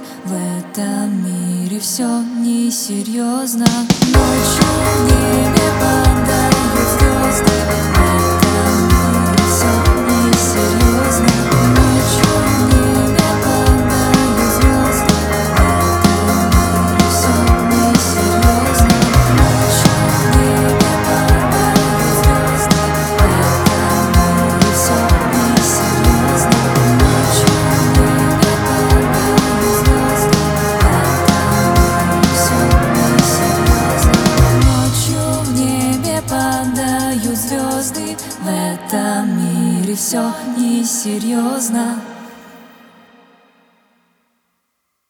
в этом мире все несерьезно. Ночью в небе падают звезды, в этом мире все несерьезно. Ночью в небе падают звезды, в этом мире все несерьезно. Ночью в небе падают звезды, в этом мире все несерьезно. Ночью в небе падают звезды, в этом мире все несерьезно. Ночью в небе падают звезды, в этом мире все несерьезно.